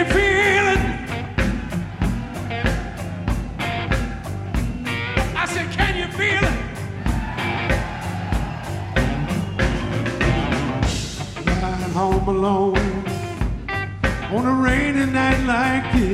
you feel it? I said, can you feel it? Riding home alone on a rainy night like this.